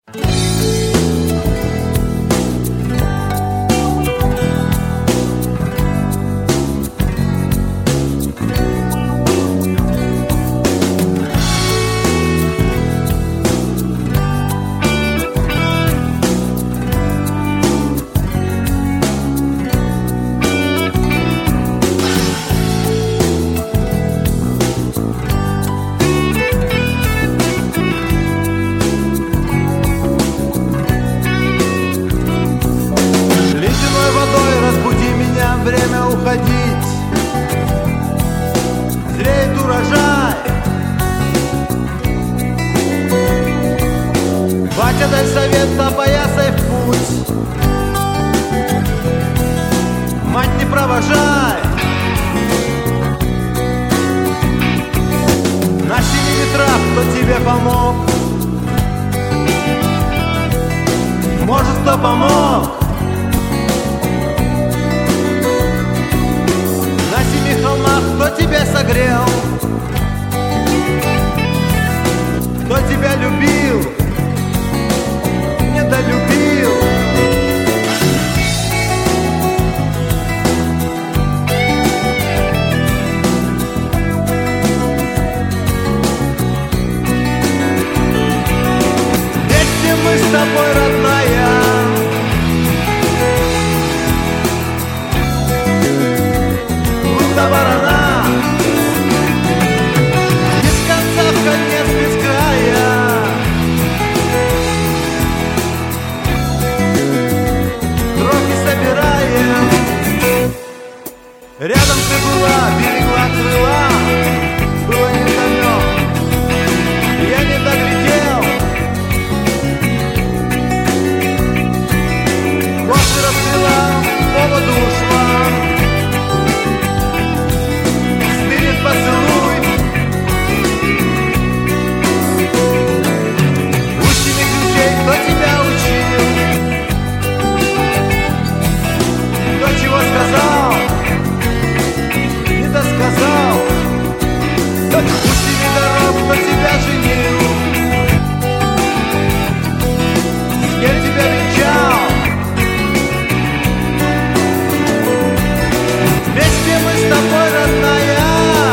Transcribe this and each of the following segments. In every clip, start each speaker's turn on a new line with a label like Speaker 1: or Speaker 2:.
Speaker 1: Время уходить, зреет урожай. Батя, дай совет, опоясай в путь. Мать, не провожай. На семи ветрах кто тебе помог? Может, кто помог? На семи холмах кто тебя согрел? Кто тебя любил, недолюбил? Вместе мы с тобой, родная. Ворона, без конца в конец, без края. Троки собираем. Рядом ты была, берегла крыла. Было невдомёк, я не доглядел. Косы расцвела, в поводу ушла. Поцелуй. Устьями ключей кто тебя учил? Кто чего сказал, не досказал? Устьями дорог кто тебя женил? С кем тебя венчал? Вместе мы с тобой, родная.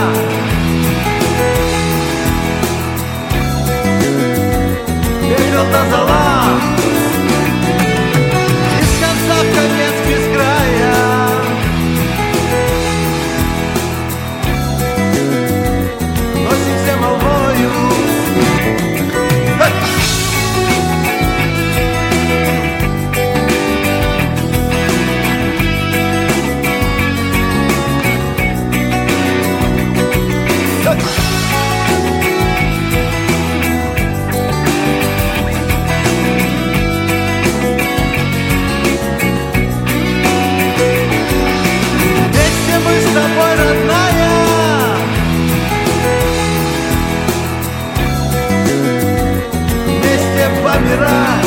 Speaker 1: Та зала, без конца в конец, без края. Носимся молвою. Помирать.